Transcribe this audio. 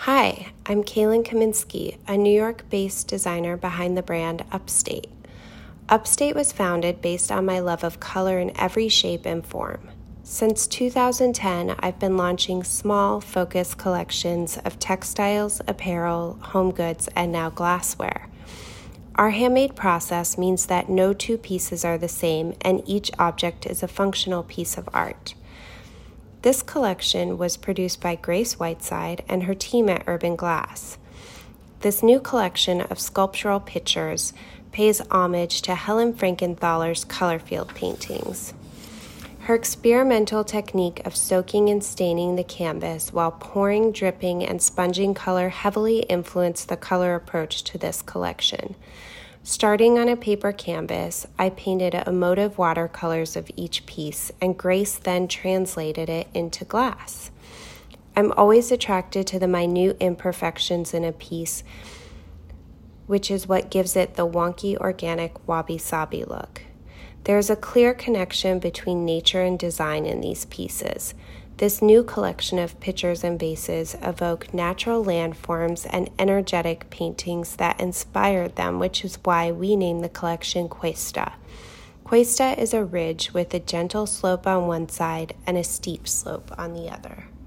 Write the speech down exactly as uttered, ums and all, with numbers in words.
Hi, I'm Kaylin Kaminsky, a New York-based designer behind the brand Upstate. Upstate was founded based on my love of color in every shape and form. Since two thousand ten, I've been launching small, focused collections of textiles, apparel, home goods, and now glassware. Our handmade process means that no two pieces are the same, and each object is a functional piece of art. This collection was produced by Grace Whiteside and her team at Urban Glass. This new collection of sculptural pictures pays homage to Helen Frankenthaler's color field paintings. Her experimental technique of soaking and staining the canvas while pouring, dripping, and sponging color heavily influenced the color approach to this collection. Starting on a paper canvas, I painted emotive watercolors of each piece, and Grace then translated it into glass. I'm always attracted to the minute imperfections in a piece, which is what gives it the wonky, organic, wabi-sabi look. There's a clear connection between nature and design in these pieces. This new collection of pictures and vases evoke natural landforms and energetic paintings that inspired them, which is why we named the collection Cuesta. Cuesta is a ridge with a gentle slope on one side and a steep slope on the other.